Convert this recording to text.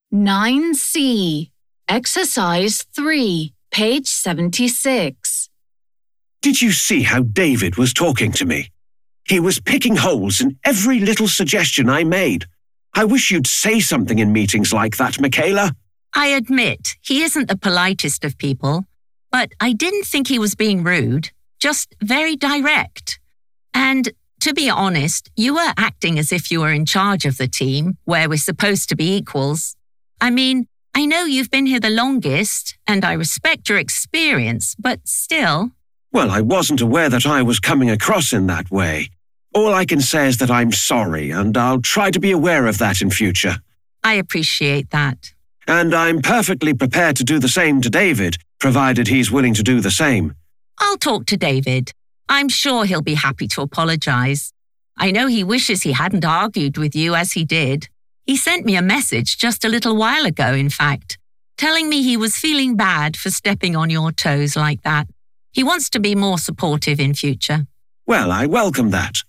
9C. Exercise 3, page 76. Did you see how David was talking to me? He was picking holes in every little suggestion I made. I wish you'd say something in meetings like that, Michaela. I admit, he isn't the politest of people, but I didn't think he was being rude, just very direct. And to be honest, you were acting as if you were in charge of the team, where we're supposed to be equals. I mean, I know you've been here the longest, and I respect your experience, but still. Well, I wasn't aware that I was coming across in that way. All I can say is that I'm sorry, and I'll try to be aware of that in future. I appreciate that. And I'm perfectly prepared to do the same to David, provided he's willing to do the same. I'll talk to David. I'm sure he'll be happy to apologize. I know he wishes he hadn't argued with you as he did. He sent me a message just a little while ago, in fact, telling me he was feeling bad for stepping on your toes like that. He wants to be more supportive in future. Well, I welcome that.